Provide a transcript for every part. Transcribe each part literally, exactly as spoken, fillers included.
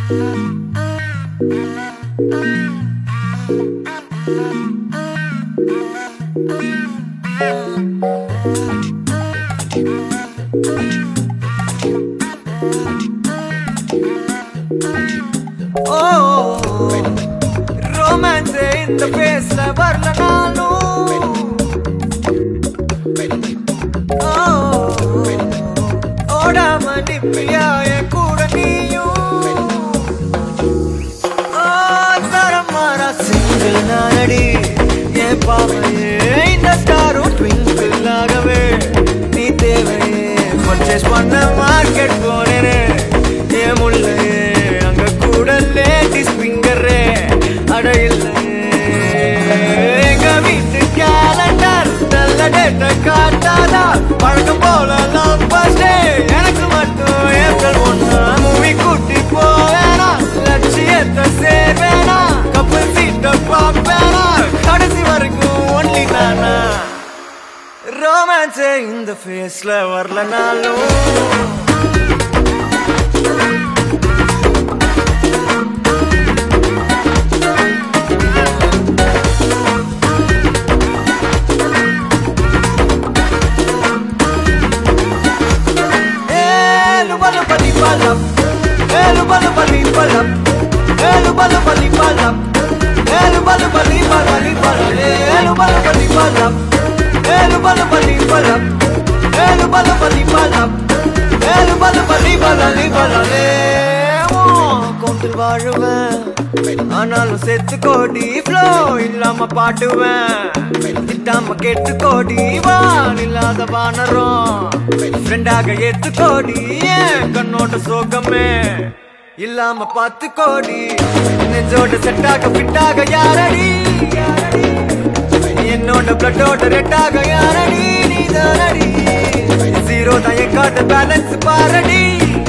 Oh, romance in the face la varla nanu. Oh, oda mani priya ye kuda niyu. Oh, taramara single nanadi ye paavaye inda staru twinkle lagave nee thevaiye purchase panna market ponene ye mulle ladies finger ada illa enga veetu calendar nalla date kaatala palakam pola love birthday enakku mattum April one movie kutti povena lakshiyatha sevena couple seat paapena kadasi varaikum only nana romance in the face la varla nalu Palam, elu balu bali palam, elu balu bali palam, elu balu bali bali palam, elu balu bali palam, elu balu bali palam, elu balu bali palam, elu balu bali bali palam. கோட்டில் வாழுவேன் ஆனாலும் செத்து கோடி flow இல்லாம பாடுவேன் திட்டாம கெட்டு கோடி வான் இல்லாத வானரும் ஃப்ரெண்டாக எத்து கோடி ஏன் கண்ணோட சோகமே இல்லாம பத்து கோடி நெஞ்சோட செட்டாக பிட்டாக யாரடி என்னோட பிளட்டோட ரெட்டாக யாரடி நீதானடி ஜீரோ தான் என் காட்ட பேலன்ஸ் பாரடி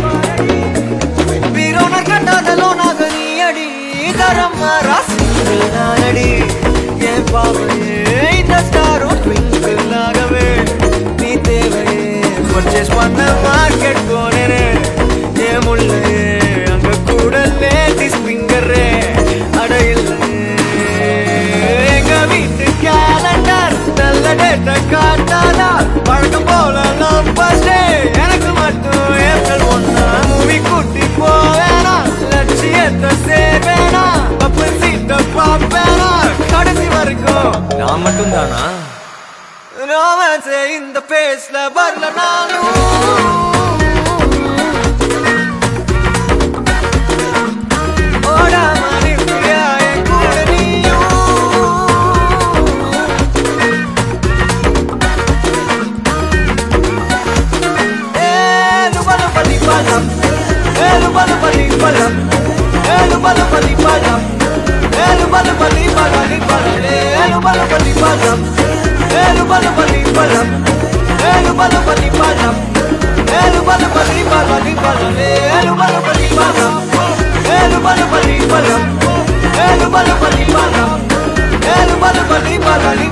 வீரோனர் கண்டாதலோனாக நீ அடி தரமாரா சிங்கிள் நானடி என் பாவையே இந்த ஸ்டாரும் ட்விங்கிள் ஆகவே நீ தேவையே பர்ச்சேஸ் பண்ண மார்க்கெட் போனேனே என் முள்ளே அங்க கூட லேடிஸ் ஃபிங்கரே அட இல்லை எங்க வீட்டு கேலண்டர் நல்ல டேட்டை காட்டாதா பழக்கம் போல லவ் பர்த்டே எனக்கு மட்டும் ஏப்ரல் ஒன்னா மூவி கூட்டி போவேனா லட்சியத்தை சேவேனா கப்பல் சீட்டை பாப்பேனா கடைசி வரைக்கும் நான் மட்டும் தானா romance இந்த பேஸ்ல வரல நானும் ஓடா மணி பிரியா என் கூட நீயும் ஏலு பலு பலி பலம் ஏலு பலு பலி பலம் ஏலு பலு பலி பலம் ஏலு பலு பலி பலி பலம் ஏலு பலு பலி பலம் ஏலு பலு பலி பலம் ஏலு பலு பலி பலம் ஏலு பலு பலி பலி பலம் ஏலு பலு பலி பலம் ஏலு பலு பலி பலம் ஏலு பலு பலி பலம் ஏலு பலு பலி பலி